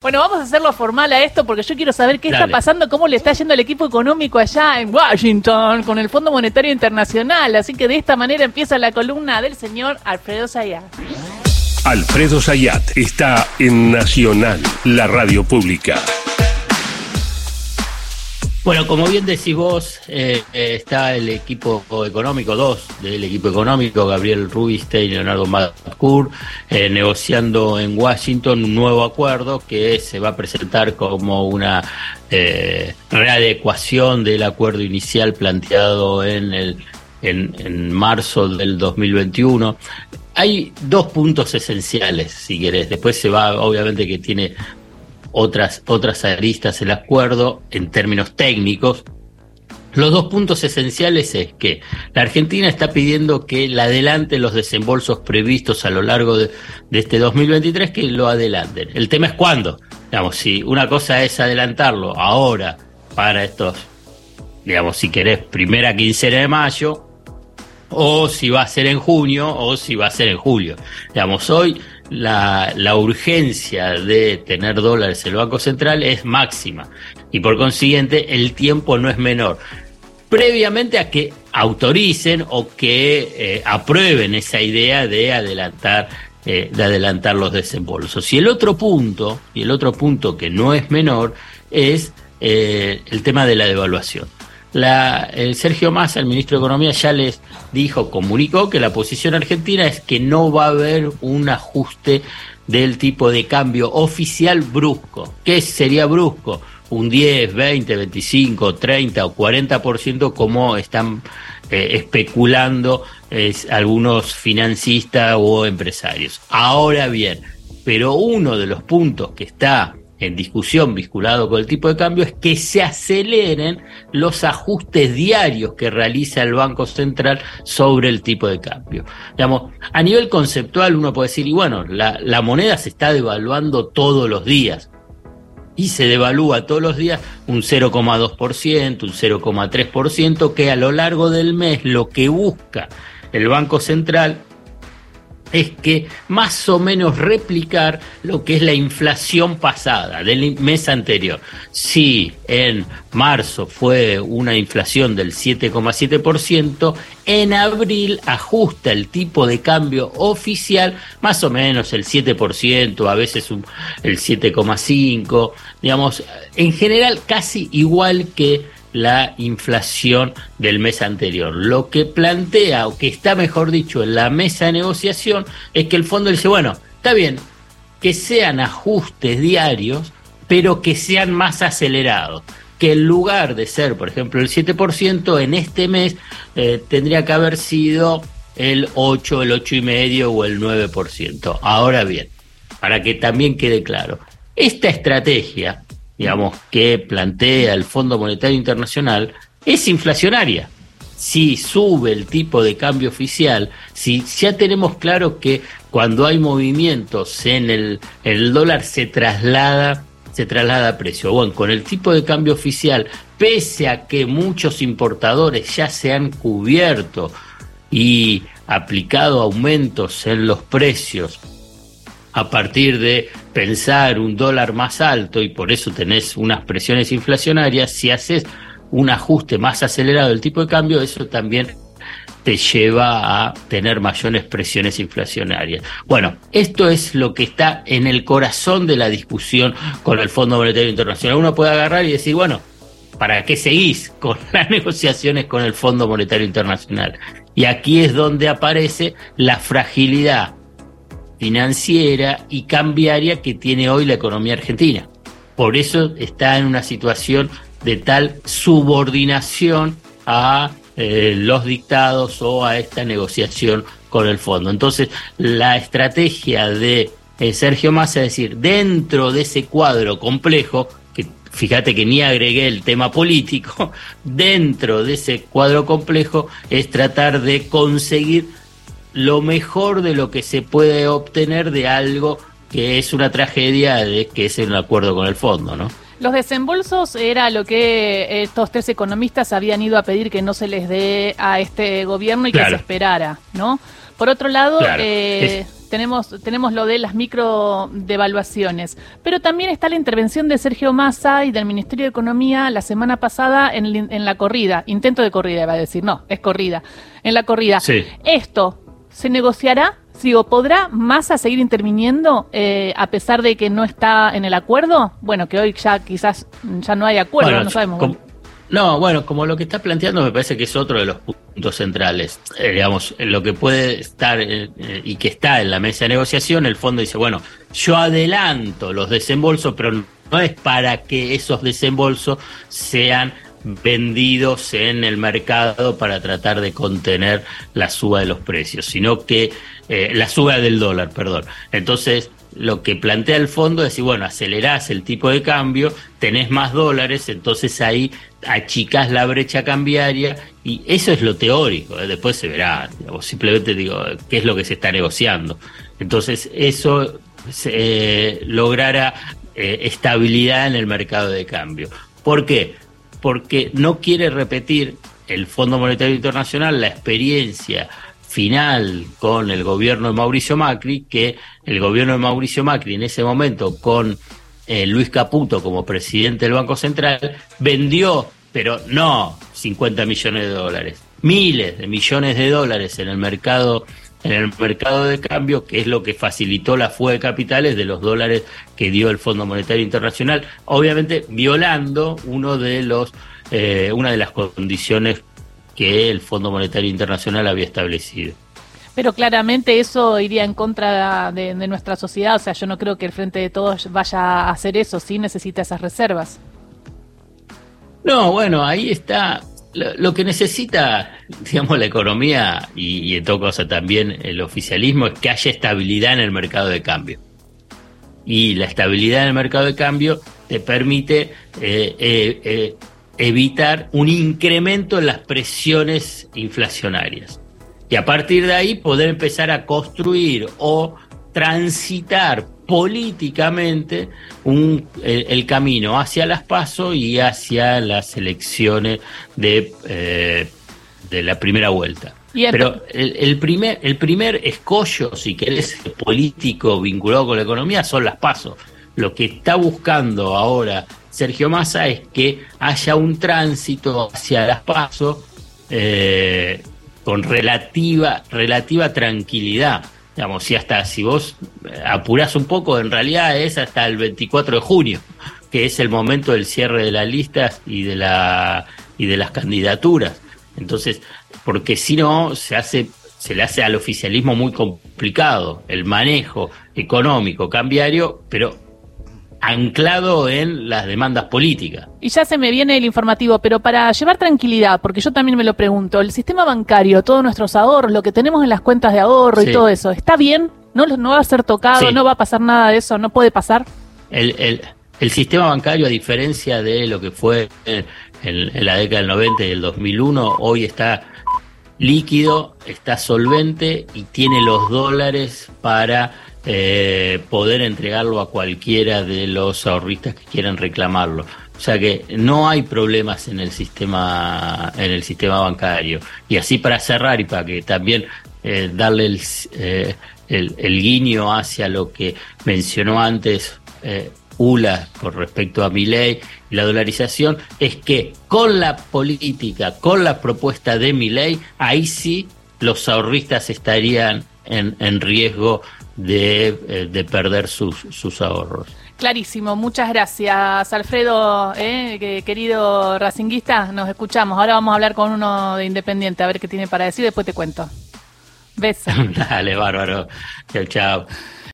Bueno, vamos a hacerlo formal a esto porque yo quiero saber qué está pasando, cómo le está yendo al equipo económico allá en Washington con el Fondo Monetario Internacional. Así que de esta manera empieza la columna del señor Alfredo Zayat. Alfredo Zayat está en Nacional, la radio pública. Bueno, como bien decís vos, está el equipo económico, dos del equipo económico, Gabriel Rubinstein y Leonardo Madcourt, negociando en Washington un nuevo acuerdo que se va a presentar como una readecuación del acuerdo inicial planteado en marzo del 2021. Hay dos puntos esenciales, si querés. Después se va, obviamente que tiene otras aristas el acuerdo en términos técnicos. Los dos puntos esenciales es que la Argentina está pidiendo que le adelanten los desembolsos previstos a lo largo de este 2023, que lo adelanten. El tema es cuándo. Digamos, si una cosa es adelantarlo ahora para estos, digamos, si querés, primera quincena de mayo, o si va a ser en junio, o si va a ser en julio. Digamos, hoy la urgencia de tener dólares en el Banco Central es máxima y por consiguiente el tiempo no es menor. Previamente a que autoricen o que aprueben esa idea de adelantar los desembolsos. Y el otro punto que no es menor es el tema de la devaluación. Sergio Massa, el ministro de Economía, ya les comunicó que la posición argentina es que no va a haber un ajuste del tipo de cambio oficial brusco. ¿Qué sería brusco? Un 10, 20, 25, 30 o 40% como están especulando algunos financistas o empresarios. Ahora bien, pero uno de los puntos que está en discusión vinculado con el tipo de cambio es que se aceleren los ajustes diarios que realiza el Banco Central sobre el tipo de cambio. Digamos, a nivel conceptual uno puede decir, y bueno, la moneda se está devaluando todos los días, y se devalúa todos los días un 0,2%, un 0,3%, que a lo largo del mes lo que busca el Banco Central es que más o menos replicar lo que es la inflación pasada del mes anterior. Si en marzo fue una inflación del 7,7%, en abril ajusta el tipo de cambio oficial más o menos el 7%, a veces el 7,5%, digamos, en general casi igual que la inflación del mes anterior. Lo que plantea, o que está mejor dicho, en la mesa de negociación, es que el fondo dice, bueno, está bien, que sean ajustes diarios, pero que sean más acelerados. Que en lugar de ser, por ejemplo, el 7%, en este mes tendría que haber sido el 8, el 8,5% o el 9%. Ahora bien, para que también quede claro, esta estrategia, digamos, que plantea el Fondo Monetario Internacional, es inflacionaria. Si sube el tipo de cambio oficial, si ya tenemos claro que cuando hay movimientos en el dólar se traslada a precio. Bueno, con el tipo de cambio oficial, pese a que muchos importadores ya se han cubierto y aplicado aumentos en los precios a partir de pensar un dólar más alto, y por eso tenés unas presiones inflacionarias, si haces un ajuste más acelerado del tipo de cambio, eso también te lleva a tener mayores presiones inflacionarias. Bueno, esto es lo que está en el corazón de la discusión con el Fondo Monetario Internacional. Uno puede agarrar y decir, bueno, ¿para qué seguís con las negociaciones con el Fondo Monetario Internacional? Y aquí es donde aparece la fragilidad financiera y cambiaria que tiene hoy la economía argentina. Por eso está en una situación de tal subordinación a los dictados o a esta negociación con el fondo. Entonces, la estrategia de Sergio Massa, es decir, dentro de ese cuadro complejo, que fíjate que ni agregué el tema político, dentro de ese cuadro complejo es tratar de conseguir lo mejor de lo que se puede obtener de algo que es una tragedia, que es un acuerdo con el fondo, ¿no? Los desembolsos era lo que estos tres economistas habían ido a pedir que no se les dé a este gobierno y que se esperara, ¿no? Por otro lado, tenemos lo de las microdevaluaciones, pero también está la intervención de Sergio Massa y del Ministerio de Economía la semana pasada en la corrida, intento de corrida, iba a decir, no, es corrida, en la corrida. Sí. ¿Esto se negociará? Digo, ¿podrá Massa seguir interviniendo a pesar de que no está en el acuerdo? Bueno, que hoy ya quizás ya no hay acuerdo, bueno, no sabemos. Como lo que está planteando me parece que es otro de los puntos centrales. Digamos, lo que puede estar y que está en la mesa de negociación, el fondo dice, bueno, yo adelanto los desembolsos, pero no es para que esos desembolsos sean vendidos en el mercado para tratar de contener la suba de los precios, sino que la suba del dólar, perdón. Entonces, lo que plantea el fondo es decir, bueno, acelerás el tipo de cambio, tenés más dólares, entonces ahí achicás la brecha cambiaria, y eso es lo teórico, después se verá, digamos, simplemente digo, qué es lo que se está negociando. Entonces, eso logrará estabilidad en el mercado de cambio. ¿Por qué? Porque no quiere repetir el Fondo Monetario Internacional la experiencia final con el gobierno de Mauricio Macri, que el gobierno de Mauricio Macri en ese momento con Luis Caputo como presidente del Banco Central vendió, pero no 50 millones de dólares, miles de millones de dólares en el mercado de cambio, que es lo que facilitó la fuga de capitales de los dólares que dio el Fondo Monetario Internacional, obviamente violando una de las condiciones que el Fondo Monetario Internacional había establecido. Pero claramente eso iría en contra de nuestra sociedad, o sea, yo no creo que el Frente de Todos vaya a hacer eso, sí necesita esas reservas. No, bueno, ahí está. Lo que necesita, digamos, la economía y en todo caso también el oficialismo es que haya estabilidad en el mercado de cambio. Y la estabilidad en el mercado de cambio te permite evitar un incremento en las presiones inflacionarias. Y a partir de ahí poder empezar a construir o transitar políticamente el camino hacia las PASO y hacia las elecciones de la primera vuelta. Pero el primer escollo, si querés, político vinculado con la economía son las PASO. Lo que está buscando ahora Sergio Massa es que haya un tránsito hacia las PASO con relativa tranquilidad. Digamos, si vos apurás un poco, en realidad es hasta el 24 de junio, que es el momento del cierre de las listas y de las candidaturas. Entonces, porque si no, se le hace al oficialismo muy complicado el manejo económico, cambiario, pero anclado en las demandas políticas. Y ya se me viene el informativo, pero para llevar tranquilidad, porque yo también me lo pregunto, el sistema bancario, todos nuestros ahorros, lo que tenemos en las cuentas de ahorro y todo eso, ¿está bien? ¿No va a ser tocado? Sí. ¿No va a pasar nada de eso? ¿No puede pasar? El sistema bancario, a diferencia de lo que fue en la década del 90 y el 2001, hoy está líquido, está solvente y tiene los dólares para poder entregarlo a cualquiera de los ahorristas que quieran reclamarlo. O sea que no hay problemas en el sistema bancario. Y así, para cerrar y para que también darle el guiño hacia lo que mencionó antes ULA con respecto a Milei y la dolarización, es que con la política, con la propuesta de Milei, ahí sí los ahorristas estarían en riesgo de perder sus ahorros. Clarísimo, muchas gracias, Alfredo, querido racinguista, nos escuchamos. Ahora vamos a hablar con uno de Independiente, a ver qué tiene para decir, después te cuento. Besos. Dale, bárbaro. Chao.